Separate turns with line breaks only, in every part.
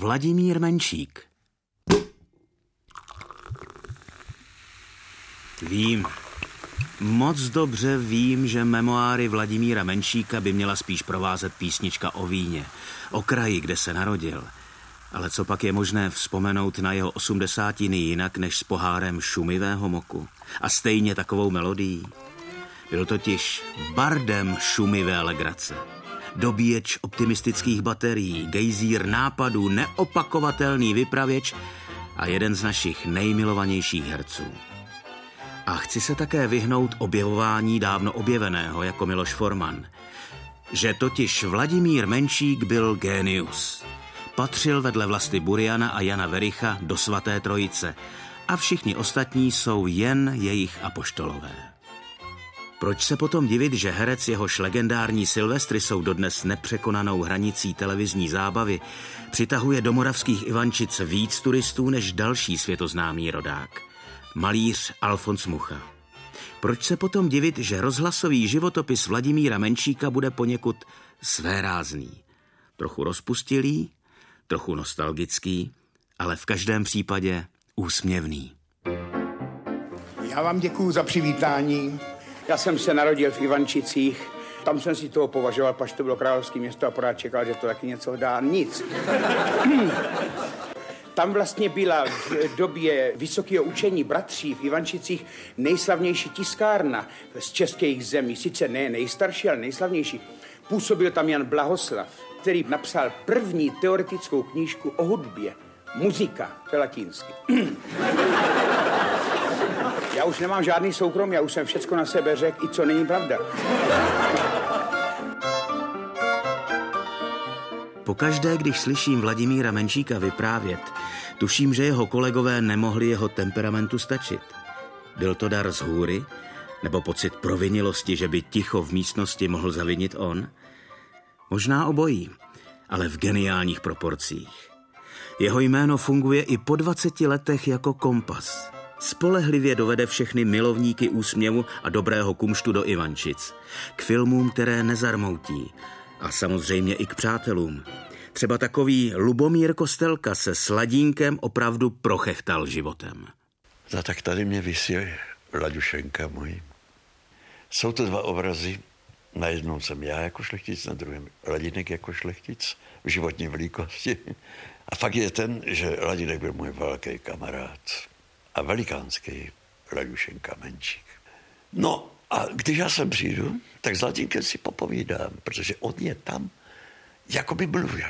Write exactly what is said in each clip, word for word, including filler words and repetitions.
Vladimír Menšík. Vím, moc dobře vím, že memoáry Vladimíra Menšíka by měla spíš provázet písnička o víně, o kraji, kde se narodil. Ale co pak je možné vzpomenout na jeho osmdesátiny jinak než s pohárem šumivého moku a stejně takovou melodií? Byl totiž bardem šumivé legrace, dobíječ optimistických baterií, gejzír nápadů, neopakovatelný vypravěč a jeden z našich nejmilovanějších herců. A chci se také vyhnout objevování dávno objeveného jako Miloš Forman, že totiž Vladimír Menšík byl génius. Patřil vedle Vlasty Buriana a Jana Vericha do svaté trojice a všichni ostatní jsou jen jejich apoštolové. Proč se potom divit, že herec jehož legendární Silvestry jsou dodnes nepřekonanou hranicí televizní zábavy, přitahuje do moravských Ivančic víc turistů než další světoznámý rodák? Malíř Alfons Mucha. Proč se potom divit, že rozhlasový životopis Vladimíra Menšíka bude poněkud svérázný? Trochu rozpustilý, trochu nostalgický, ale v každém případě úsměvný.
Já vám děkuju za přivítání. Já jsem se narodil v Ivančicích. Tam jsem si toho považoval, pač to bylo královské město a pořád čekal, že to taky něco dá. Nic. Tam vlastně byla v době vysokého učení bratří v Ivančicích nejslavnější tiskárna z českých zemí. Sice ne nejstarší, ale nejslavnější. Působil tam Jan Blahoslav, který napsal první teoretickou knížku o hudbě. Muzika, to je latinsky. Já už nemám žádný soukromí, já už jsem všecko na sebe řekl, i co není pravda.
Pokaždé, když slyším Vladimíra Menšíka vyprávět, tuším, že jeho kolegové nemohli jeho temperamentu stačit. Byl to dar z hůry, nebo pocit provinilosti, že by ticho v místnosti mohl zavinit on? Možná obojí, ale v geniálních proporcích. Jeho jméno funguje i po dvaceti letech jako kompas. Spolehlivě dovede všechny milovníky úsměvu a dobrého kumštu do Ivančic. K filmům, které nezarmoutí. A samozřejmě i k přátelům. Třeba takový Lubomír Kostelka se Sladínkem opravdu prochechtal životem.
No tak tady mě visí Laďušenka můj. Jsou to dva obrazy. Na jednom jsem já jako šlechtic, na druhém Ladínek jako šlechtic v životní velikosti. A fakt je ten, že Ladínek byl můj velký kamarád a velikánský Laďušenka Menšík. No a když já sem přijdu, tak s Ladínkem si popovídám, protože on je tam, jako by mluvil.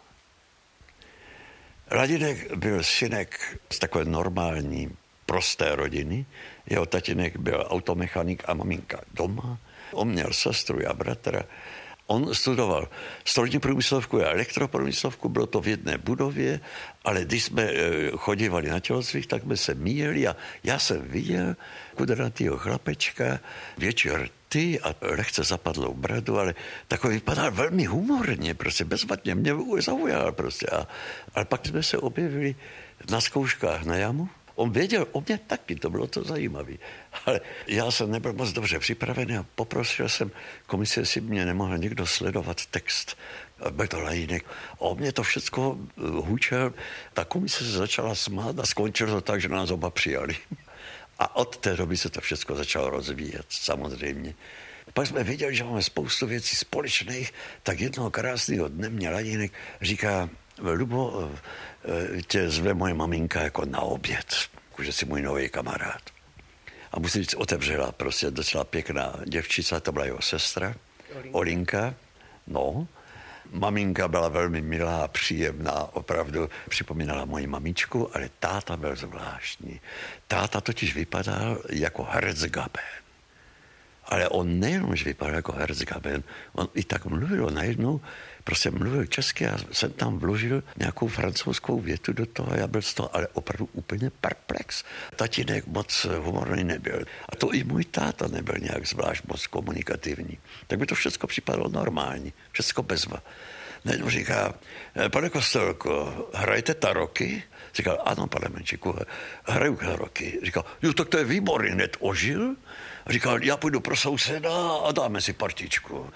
Ladínek byl synek z takové normální, prosté rodiny. Jeho tatínek byl automechanik a maminka doma. On měl sestru a bratra. On studoval strojní průmyslovku a elektroprůmyslovku, bylo to v jedné budově, ale když jsme chodívali na tělocvik, tak jsme se míjeli a já jsem viděl kudrnatýho chlapečka, větší rty a lehce zapadlou bradu, ale takový vypadal velmi humorně, prostě bezvadně, mě zaujal prostě. A, ale pak jsme se objevili na zkouškách na jamu. On věděl o mě taky, to bylo to zajímavé. Ale já jsem nebyl moc dobře připravený a poprosil jsem komisi, jestli mě nemohl někdo sledovat text. Byl to Lajínek. A o mě to všecko hučel. Ta komise se začala smát a skončilo to tak, že nás oba přijali. A od té doby se to všecko začalo rozvíjet, samozřejmě. Pak jsme viděli, že máme spoustu věcí společných, tak jednoho krásného dne mě Lajínek říká: Lubo, tě zve moje maminka jako na oběd, že jsi můj nový kamarád. A musím říct, otevřela prostě docela pěkná děvčica, to byla jeho sestra, Olinka. Olinka. No, maminka byla velmi milá, příjemná, opravdu připomínala moji mamičku, ale táta byl zvláštní. Táta totiž vypadal jako Herzgaben. Ale on nejenom, že vypadal jako Herzgaben, on i tak mluvil najednou, prostě mluvil česky a jsem tam vložil nějakou francouzskou větu do toho a já byl z toho ale opravdu úplně perplex. Tatínek moc humorný nebyl. A to i můj táta nebyl nějak zvlášť moc komunikativní. Tak by to všechno připadalo normální, všechno bezva. Najednou říká: pane Kostelko, hrajete taroky? Říkal: ano, pane Menšíku, hraju taroky. Říkal: jo, tak to je výborný, hned ožil. Říkal: já půjdu pro souseda a dáme si partičku.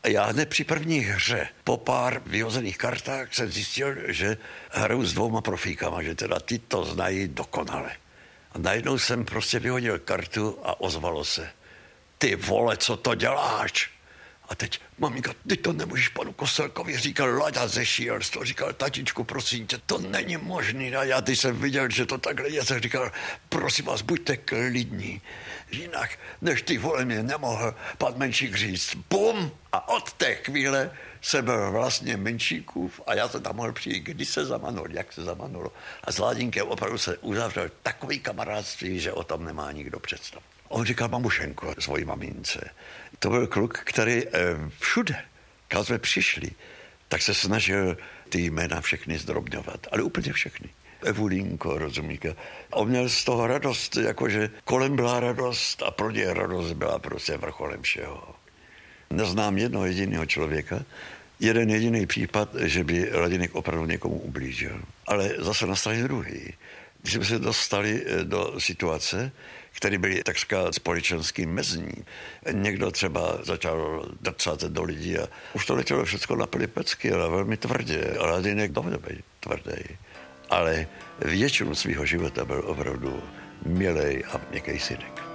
A já hned při první hře, po pár vyhozených kartách, jsem zjistil, že hraju s dvouma profíkama, že teda ty to znají dokonale. A najednou jsem prostě vyhodil kartu a ozvalo se. Ty vole, co to děláš? A teď, maminka, ty to nemůžeš panu Kostelkovi, říkal Láďa ze šílerstva, říkal, tatičku, prosím tě, to není možný. A já teď jsem viděl, že to takhle je, jsem říkal, prosím vás, buďte klidní. Jinak, než ty vole mě nemohl pan Menšík říct, bum! A od té chvíle jsem byl vlastně Menšíkův a já to tam mohl přijít, kdy se zamanul, jak se zamanulo. A s Ládinkem opravdu se uzavřel takový kamarádství, že o tom nemá nikdo představ. On říkal mamušenko svojí mamince. To byl kluk, který eh, všude, kam jsme přišli, tak se snažil ty jména všechny zdrobňovat, ale úplně všechny. Evulínko, rozumíte. A on měl z toho radost, jakože kolem byla radost a pro něj radost byla prostě vrcholem všeho. Neznám jednoho jediného člověka, jeden jediný případ, že by Ladinek opravdu někomu ublížil. Ale zase na straně druhý. Když jsme se dostali do situace, které byly takřka společenský mezní. Někdo třeba začal drcat do lidí a už to letělo všechno na plný pecky, ale velmi tvrdě. A Ladinek dovedl být tvrdý. Ale většinu svého života byl opravdu milej a měkký synek.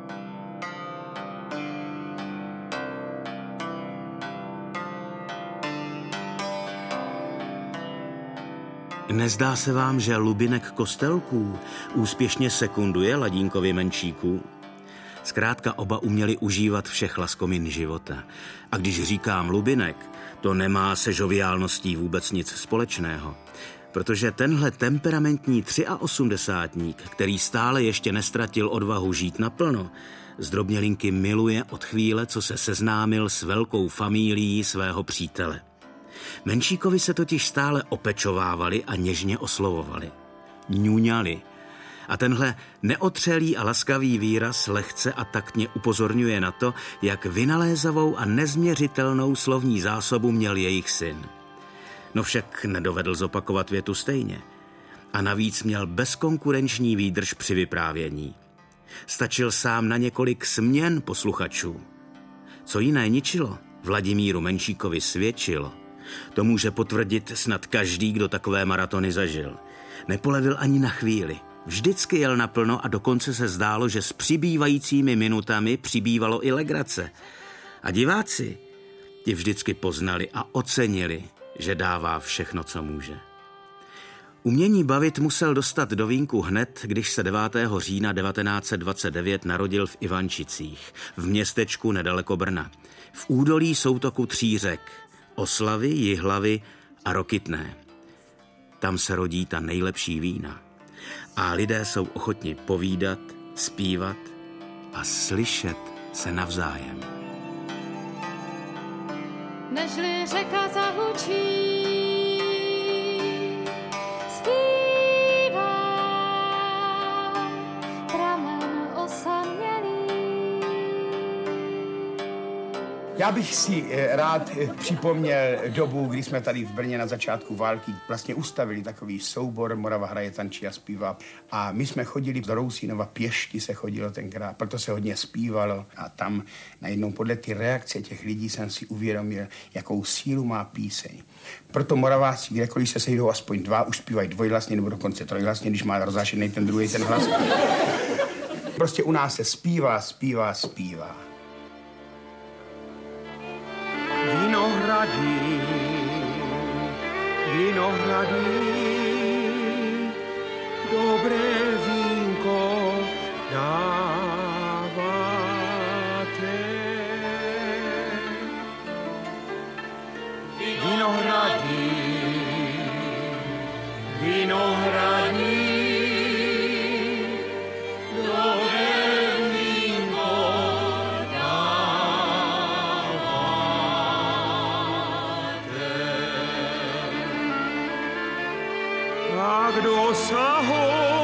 Nezdá se vám, že Lubinek Kostelků úspěšně sekunduje Ladínkovi Menšíku? Zkrátka oba uměli užívat všech laskomin života. A když říkám Lubinek, to nemá se žoviálností vůbec nic společného. Protože tenhle temperamentní osmdesátník, který stále ještě nestratil odvahu žít naplno, zdrobnělinky miluje od chvíle, co se seznámil s velkou familií svého přítele. Menšíkovi se totiž stále opečovávali a něžně oslovovali. Ňuňali. A tenhle neotřelý a laskavý výraz lehce a taktně upozorňuje na to, jak vynalézavou a nezměřitelnou slovní zásobu měl jejich syn. No však nedovedl zopakovat větu stejně. A navíc měl bezkonkurenční výdrž při vyprávění. Stačil sám na několik směn posluchačů. Co jiné ničilo, Vladimíru Menšíkovi svědčilo. To může potvrdit snad každý, kdo takové maratony zažil. Nepolevil ani na chvíli. Vždycky jel naplno a dokonce se zdálo, že s přibývajícími minutami přibývalo i legrace. A diváci ti vždycky poznali a ocenili, že dává všechno, co může. Umění bavit musel dostat do vínku hned, když se devátého října devatenáct set dvacet devět narodil v Ivančicích, v městečku nedaleko Brna, v údolí soutoku tří řek, Oslavy, Jihlavy a Rokytné. Tam se rodí ta nejlepší vína. A lidé jsou ochotni povídat, zpívat a slyšet se navzájem.
Nežli řeka zahučí, zpívá pramen osamělý.
Já bych si rád připomněl dobu, kdy jsme tady v Brně na začátku války vlastně ustavili takový soubor Morava hraje, tančí a zpívá. A my jsme chodili do Rousínova, pěšky se chodilo tenkrát, proto se hodně zpívalo. A tam najednou podle ty reakce těch lidí jsem si uvědomil, jakou sílu má píseň. Proto Moraváci, kdekoliv se sejdou aspoň dva, už zpívají dvojhlasně nebo dokonce trojhlasně, když má rozzášený ten druhý ten hlas. Prostě u nás se zpívá, zpívá, zpívá. Vinohrady, vinohrady, dobré vínko dáváte. Vinohrady, vinohrady, kdo sa ho